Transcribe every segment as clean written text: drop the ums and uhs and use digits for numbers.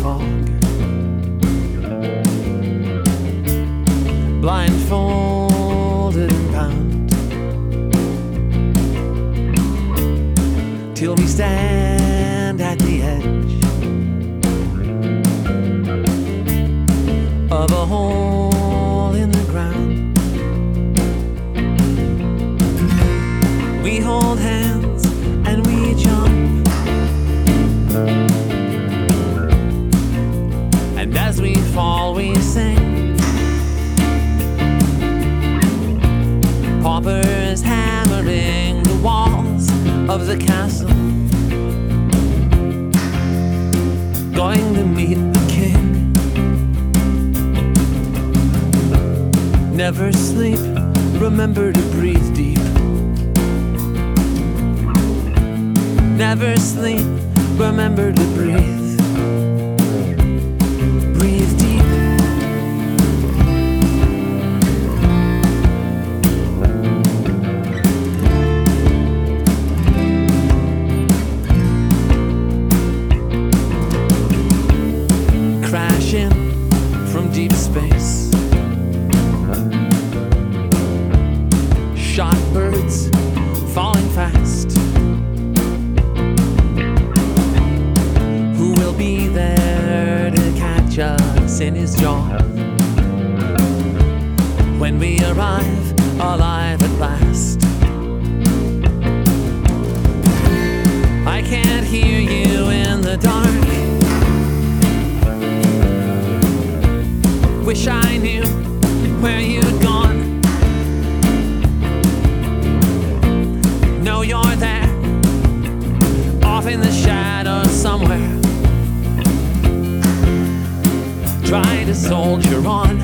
fog, blindfolded and bound, till we stand at the edge of a hole in the ground. We hold hands and we jump, and as we fall we sing. Paupers hammering the walls of the castle, going to meet the king. Never sleep, remember to breathe deep. Never sleep, remember to breathe. Breathe deep. Crashing from deep space, shot birds falling fast. Who will be there to catch us in his jaws when we arrive alive at last? I can't hear you in the dark. Wish I knew where you'd gone. Know you're there, off in the shadows somewhere. Try to soldier on.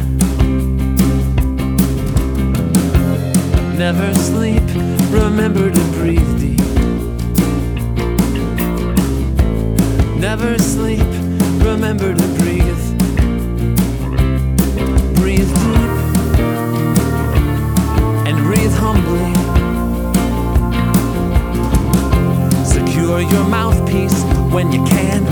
Never sleep, remember to breathe deep. Never sleep, remember to breathe. Breathe deep and breathe humbly. Secure your mouthpiece when you can.